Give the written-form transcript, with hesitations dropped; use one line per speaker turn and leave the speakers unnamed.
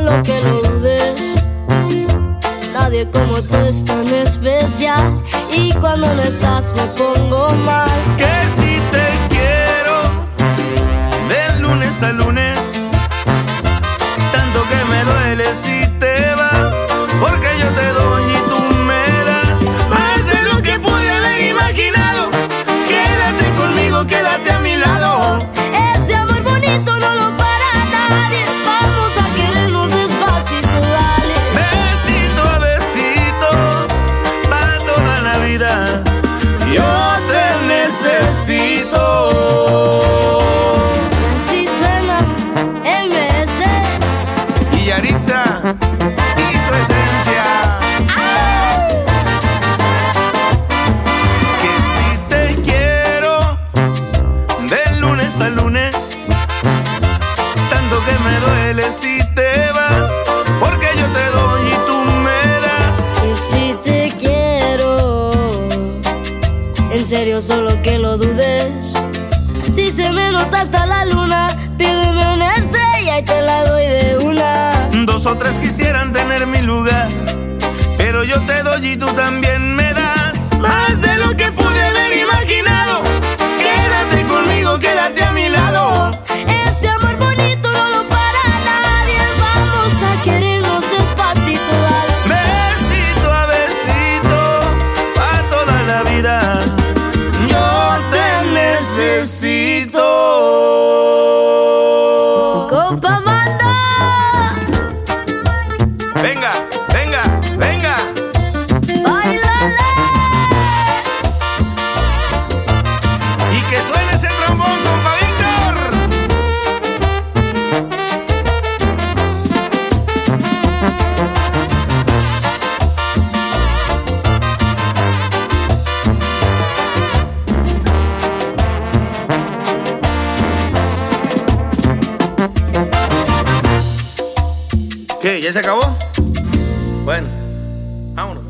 solo que lo dudes. Nadie como tú es tan especial, y cuando no estás me pongo mal.
Que si te quiero de lunes a lunes, tanto que me duele si te vas, porque yo te doy y tú me das más de lo que pude haber imaginado. Quédate conmigo, quédate a mi lado.
Este amor bonito no lo para nadie. Vamos a querernos despacito, dale.
Besito a besito, pa' toda la vida. Yo te necesito.
Si suena MS
Y Yaritza y su esencia. Que si te quiero de lunes a lunes, tanto que me duele si te vas, porque yo te doy y tú me das.
y si te quiero, en serio solo que lo dudes. Si se me nota hasta la luna, pídeme una estrella y te la doy de una.
2 o 3 quisieran tener mi lugar, pero yo te doy y tú también me das más de lo que pude haber imaginado. Quédate conmigo, quédate a mi lado.
Este amor bonito no lo para nadie. Vamos a querernos despacito, dale.
Besito a besito, pa' toda la vida. Yo te necesito.
Compa manda.
Venga, venga, venga.
Bailale.
Y que suene ese trombón, compa Víctor. ¿Qué? ¿Ya se acabó? Bueno, vámonos.